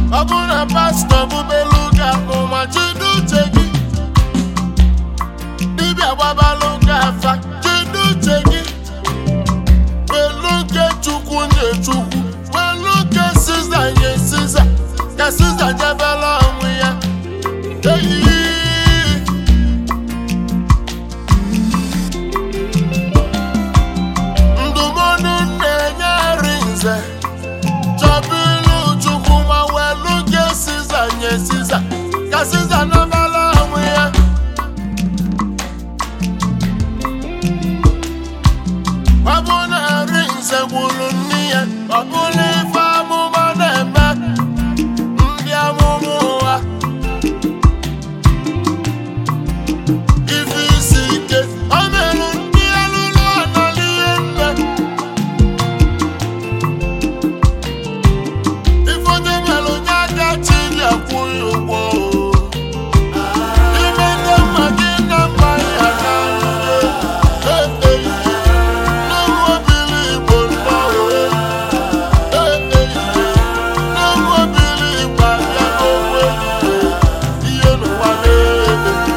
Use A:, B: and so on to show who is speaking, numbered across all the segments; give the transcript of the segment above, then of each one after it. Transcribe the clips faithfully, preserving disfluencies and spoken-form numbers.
A: Abuna pastor bubeluga muma chidu chegi. Dibia babaluga fa chidu chegi. Beluga chuku nye chuku. Beluga siza nye siza. Ya siza jabela mwiya. Hey. Ndumonu nenya rinze. Chabilu chukuma weluga siza nye siza. Ya siza nabala mwiya. Abuna rinze wulunia. Abuna ifamu manema. Ndia mumuwa. Ifisike. Amelu ndia lulu analienda. Ifonye melu nyaka chili akuyubo. Imende magina maya kanje. Hey, hey, hey. No more believe on my. Hey, hey, hey. No more believe by your way. You know what it is.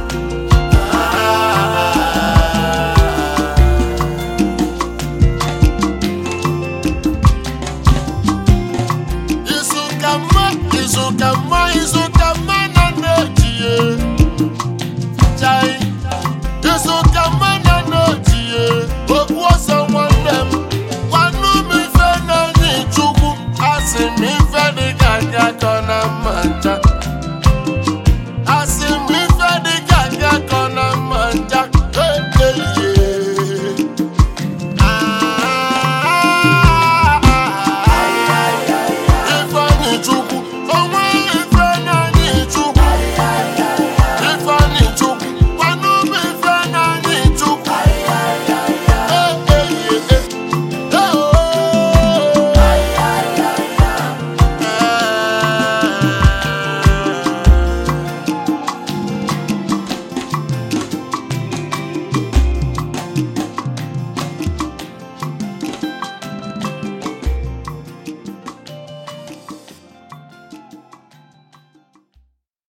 A: Isukama, Isukama, Isukama na nojie. Chai, Isukama na nojie. Okwosa wandem, wanu mi fe na ni chuku. Asi mi fe di kanya kona mancha.